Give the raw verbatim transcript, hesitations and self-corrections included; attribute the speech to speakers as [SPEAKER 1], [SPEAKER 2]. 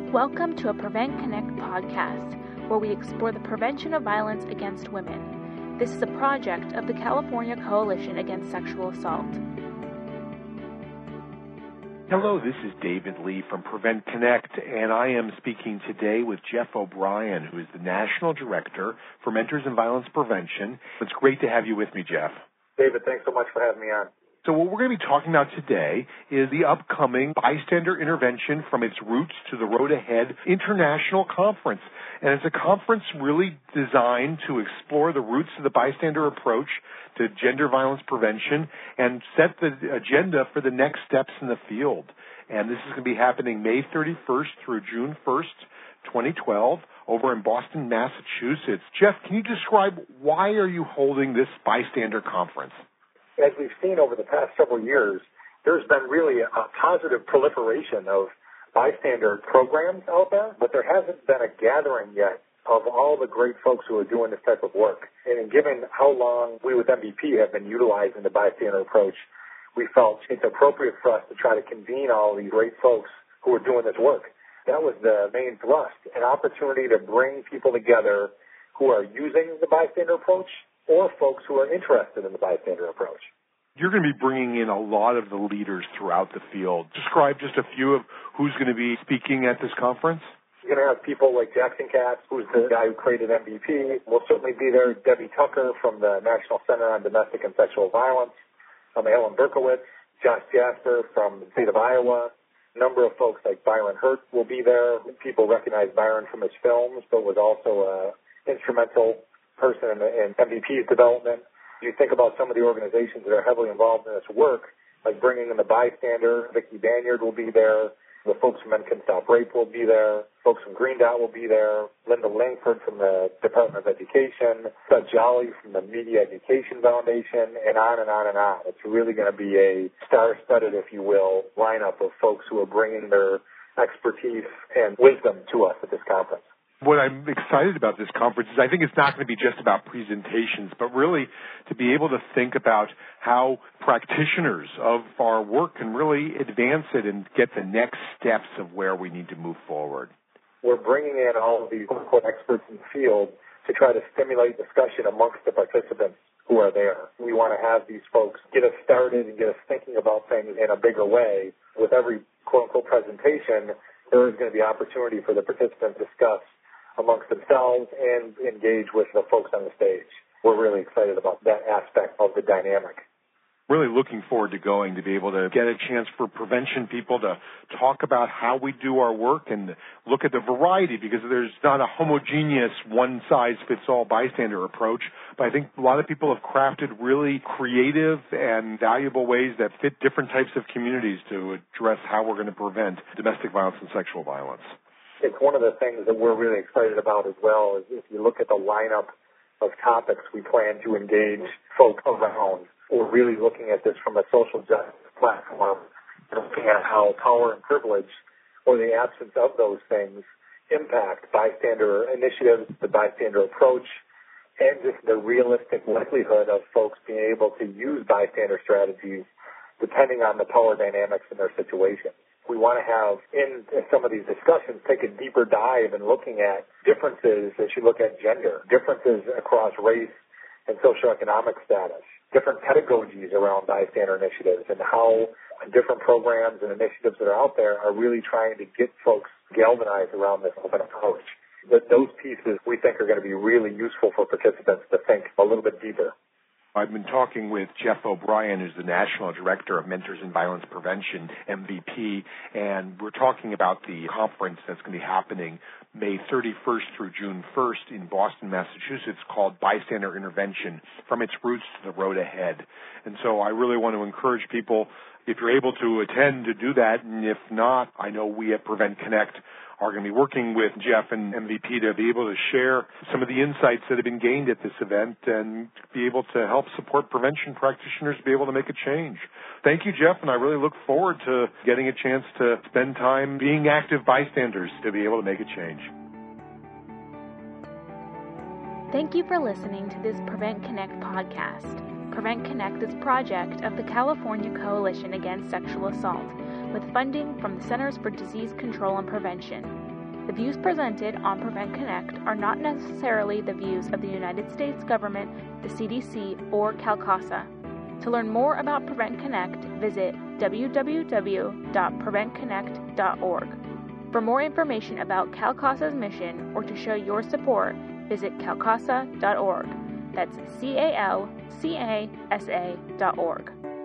[SPEAKER 1] Welcome to a Prevent Connect podcast, where we explore the prevention of violence against women. This is a project of the California Coalition Against Sexual Assault.
[SPEAKER 2] Hello, this is David Lee from Prevent Connect, and I am speaking today with Jeff O'Brien, who is the National Director for Mentors in Violence Prevention. It's great to have you with me, Jeff.
[SPEAKER 3] David, thanks so much for having me on.
[SPEAKER 2] So what we're going to be talking about today is the upcoming Bystander Intervention from Its Roots to the Road Ahead International Conference. And it's a conference really designed to explore the roots of the bystander approach to gender violence prevention and set the agenda for the next steps in the field. And this is going to be happening May thirty-first through June first, twenty twelve, over in Boston, Massachusetts. Jeff, can you describe why are you holding this bystander conference?
[SPEAKER 3] As we've seen over the past several years, there's been really a positive proliferation of bystander programs out there, but there hasn't been a gathering yet of all the great folks who are doing this type of work. And given how long we with M V P have been utilizing the bystander approach, we felt it's appropriate for us to try to convene all of these great folks who are doing this work. That was the main thrust, an opportunity to bring people together who are using the bystander approach or folks who are interested in the bystander approach.
[SPEAKER 2] You're going to be bringing in a lot of the leaders throughout the field. Describe just a few of who's going to be speaking at this conference.
[SPEAKER 3] You're going to have people like Jackson Katz, who's the guy who created M V P. We'll certainly be there. Debbie Tucker from the National Center on Domestic and Sexual Violence. Um, Ellen Berkowitz, Josh Jasper from the state of Iowa. A number of folks like Byron Hurt will be there. People recognize Byron from his films, but was also an instrumental person in, in M V P's development. You think about some of the organizations that are heavily involved in this work, like bringing in the bystander. Vicki Banyard will be there. The folks from Men Can Stop Rape will be there. Folks from Green Dot will be there. Linda Langford from the Department of Education. Seth Jolly from the Media Education Foundation, and on and on and on. It's really going to be a star-studded, if you will, lineup of folks who are bringing their expertise and wisdom to us at this conference.
[SPEAKER 2] What I'm excited about this conference is I think it's not going to be just about presentations, but really to be able to think about how practitioners of our work can really advance it and get the next steps of where we need to move forward.
[SPEAKER 3] We're bringing in all of these quote-unquote experts in the field to try to stimulate discussion amongst the participants who are there. We want to have these folks get us started and get us thinking about things in a bigger way. With every quote-unquote presentation, there is going to be opportunity for the participants to discuss amongst themselves and engage with the folks on the stage. We're really excited about that aspect of the dynamic.
[SPEAKER 2] Really looking forward to going to be able to get a chance for prevention people to talk about how we do our work and look at the variety, because there's not a homogeneous one-size-fits-all bystander approach, but I think a lot of people have crafted really creative and valuable ways that fit different types of communities to address how we're going to prevent domestic violence and sexual violence.
[SPEAKER 3] It's one of the things that we're really excited about as well, is if you look at the lineup of topics we plan to engage folks around. We're really looking at this from a social justice platform, looking at how power and privilege, or the absence of those things, impact bystander initiatives, the bystander approach, and just the realistic likelihood of folks being able to use bystander strategies depending on the power dynamics in their situation. We want to have, in some of these discussions, take a deeper dive in looking at differences as you look at gender, differences across race and socioeconomic status, different pedagogies around bystander initiatives, and how different programs and initiatives that are out there are really trying to get folks galvanized around this open approach. But those pieces we think are going to be really useful for participants to think a little bit deeper.
[SPEAKER 2] I've been talking with Jeff O'Brien, who's the National Director of Mentors in Violence Prevention, M V P, and we're talking about the conference that's going to be happening May thirty-first through June first in Boston, Massachusetts, called Bystander Intervention, From Its Roots to the Road Ahead. And so I really want to encourage people, if you're able to attend, to do that, and if not, I know we at Prevent Connect are going to be working with Jeff and M V P to be able to share some of the insights that have been gained at this event and be able to help support prevention practitioners be able to make a change. Thank you, Jeff, and I really look forward to getting a chance to spend time being active bystanders to be able to make a change.
[SPEAKER 1] Thank you for listening to this Prevent Connect podcast. Prevent Connect is a project of the California Coalition Against Sexual Assault, with funding from the Centers for Disease Control and Prevention. The views presented on Prevent Connect are not necessarily the views of the United States government, the C D C, or CalCASA. To learn more about Prevent Connect, visit w w w dot prevent connect dot org. For more information about CalCASA's mission or to show your support, visit calcasa dot org. That's C A L C A S A dot org.